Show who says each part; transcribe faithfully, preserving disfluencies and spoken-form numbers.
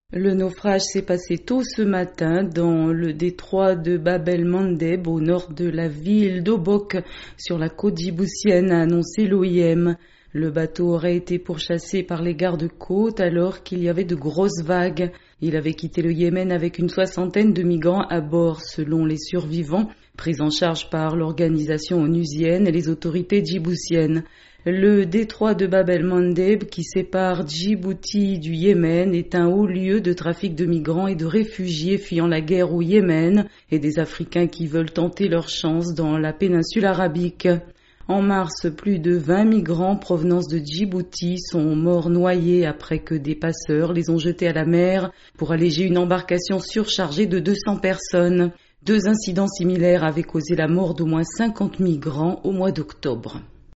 Speaker 1: Le naufrage s'est passé tôt ce matin dans le détroit de Bab el-Mandeb au nord de la ville d'Obok sur la côte djiboutienne, a annoncé l'O I M. Le bateau aurait été pourchassé par les gardes-côtes alors qu'il y avait de grosses vagues. Il avait quitté le Yémen avec une soixantaine de migrants à bord, selon les survivants, pris en charge par l'organisation onusienne et les autorités djiboutiennes. Le détroit de Bab el-Mandeb, qui sépare Djibouti du Yémen, est un haut lieu de trafic de migrants et de réfugiés fuyant la guerre au Yémen et des Africains qui veulent tenter leur chance dans la péninsule arabique. En mars, plus de vingt migrants provenance de Djibouti sont morts noyés après que des passeurs les ont jetés à la mer pour alléger une embarcation surchargée de deux cents personnes. Deux incidents similaires avaient causé la mort d'au moins cinquante migrants au mois d'octobre.